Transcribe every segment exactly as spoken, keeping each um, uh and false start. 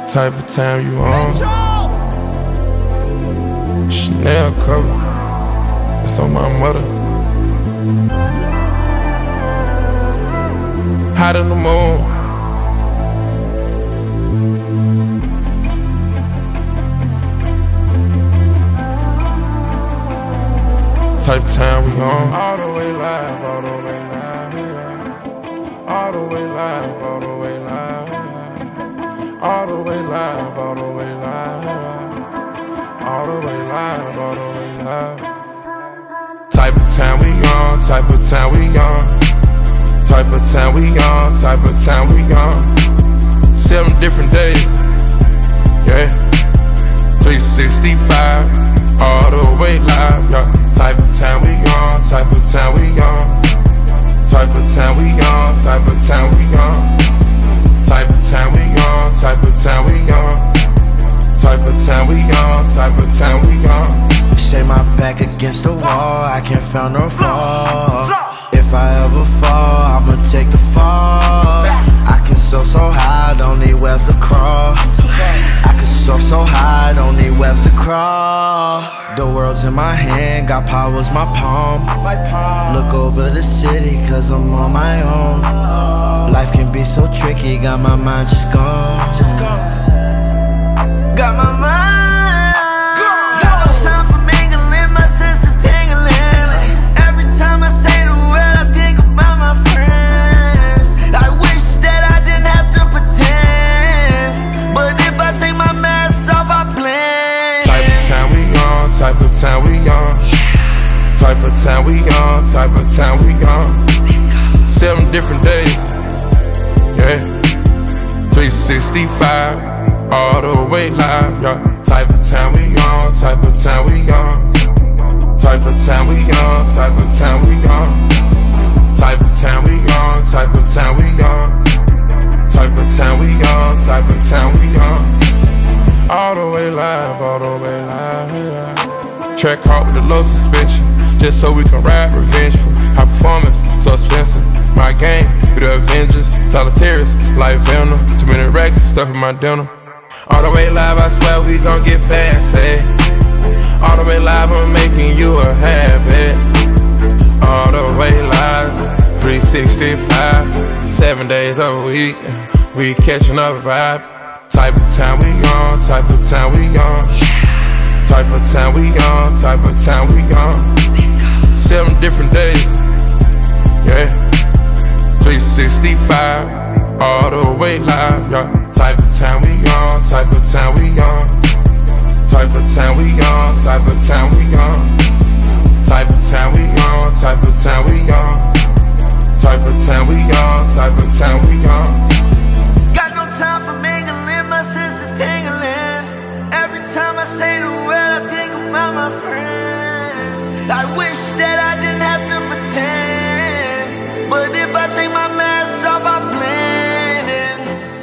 Type of time you on. Chanel cover, it's on my mother. Hot in the moon. Type of time we on. All the way live, all the way live, all the way live, all the way live, all the way live, all the way live, all the way live, all the way live. Type of time we on, type of time we on, type of time we on, type of time we on. Seven different days, yeah. three sixty-five, all the way live, yeah. Type of time we on, type of time we on, type of time we on, type of time we on, type of time we on, type of time we on, type of time we on, type of time we on. Say my back against the wall, I can't find no fall. If I ever fall, I'ma take the fall. I can soar so high, don't need webs to crawl. I can soar so high, don't need webs to crawl. The world's in my hand, got powers my palm. Look over the city, cause I'm on my own. Life can be so tricky, got my mind just gone. Got my mind. Got no time for mingling, my senses tingling. Every time I say the word, I think about my friends. I wish that I didn't have to pretend, but if I take my mask off, I blend. Type of time we on, type of time we on, type of time we on, type of time we on. Seven different days, yeah. three sixty-five, all the way live, yeah. Type of time we on, type of time we on, type of time we on, type of time we on, type of time we on, type of time we on, type of time we on, type of time we on. All the way live, all the way live, yeah. Track hard with a low suspension, just so we can ride revengeful. High performance, so expensive. My game, we the Avengers, solitaires, like Venom. Too many racks, stuff in my denim. All the way live, I swear we gon' get fancy. All the way live, I'm making you a habit. All the way live, three sixty-five, seven days a week, we catching up vibe. Type of time we on, type of time we on, type of time we on, type of time we on. Seven different days, yeah. three sixty-five, all the way live, yeah. Type of time we on, type of time we on, type of time we on, type of time we on, type of time we on, type of time we on, type of time we on, type of time we on. Got no time for mingling, my senses tingling. Every time I say the word, I think about my friends. I wish that I didn't have to pretend, but if I take my mask off, I blend in.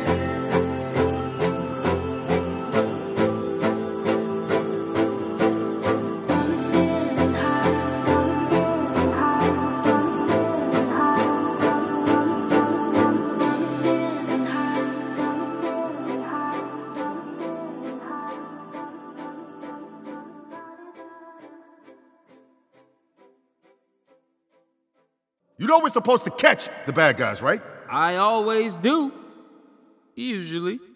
You know we're supposed to catch the bad guys, right? I always do. Usually.